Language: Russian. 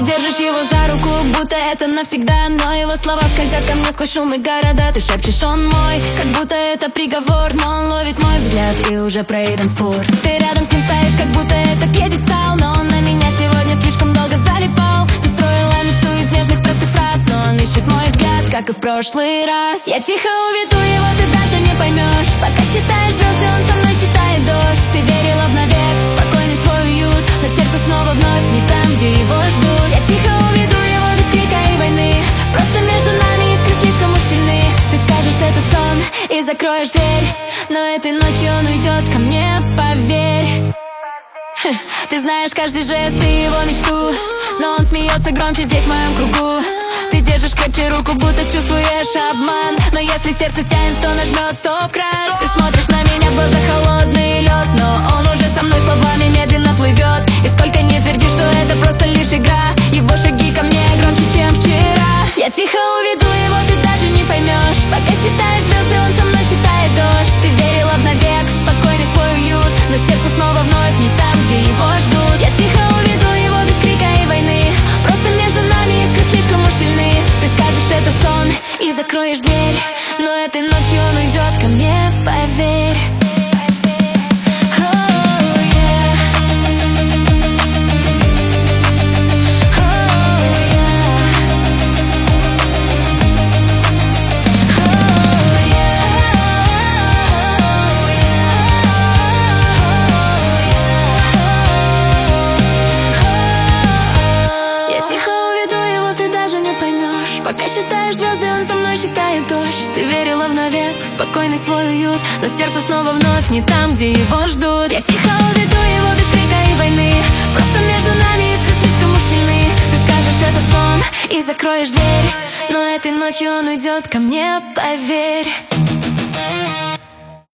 держишь его за руку, будто это навсегда, но его слова скользят ко мне сквозь шумы города. Ты шепчешь, он мой, как будто это приговор, но он ловит мой взгляд и уже проигран спор. Ты рядом с ним стоишь, как будто это пьедестал, но он на меня сегодня слишком долго залипал. Ты строила мечту из нежных простых фраз, но он ищет мой взгляд, как и в прошлый раз. Я тихо уведу его, ты даже не поймешь. Пока считаешь звезды, он со мной считает дождь. Ты верила в навек, спокойный свой уют, но сердце снова вновь не там, где его ждут. Я тихо уведу его без крика и войны, просто между нами искры слишком уж сильны. Ты скажешь, это сон, и закроешь дверь, но этой ночью он уйдет ко мне, поверь. Ты знаешь каждый жест и его мечту, но он смеется громче здесь в моем кругу. Ты держишь крепче руку, будто чувствуешь обман, но если сердце тянет, то нажмет стоп-кран. Ты смотришь на меня, в глазах холодный лед, но он уже со мной словами медленно плывет. И сколько не тверди, что это просто лишь игра, его шаги ко мне громче, чем вчера. Я тихо уведу его, ты даже не поймешь. Пока считаешь звезды, он со мной считает дождь. Ты верила в навек, спокойный свой уют, но сердце снова вновь не там, где его ждут. Я тихо уведу его без крика и войны, просто между нами искры слишком уж сильны. Ты скажешь, это сон, и закроешь дверь, но этой ночью он уйдет ко мне, поверь. Пока считаешь звезды, он со мной считает дождь. Ты верила в навек, в спокойный свой уют, но сердце снова вновь не там, где его ждут. Я тихо уведу его без крика и войны, просто между нами искры слишком уж сильны. Ты скажешь, это сон, и закроешь дверь, но этой ночью он уйдет ко мне, поверь.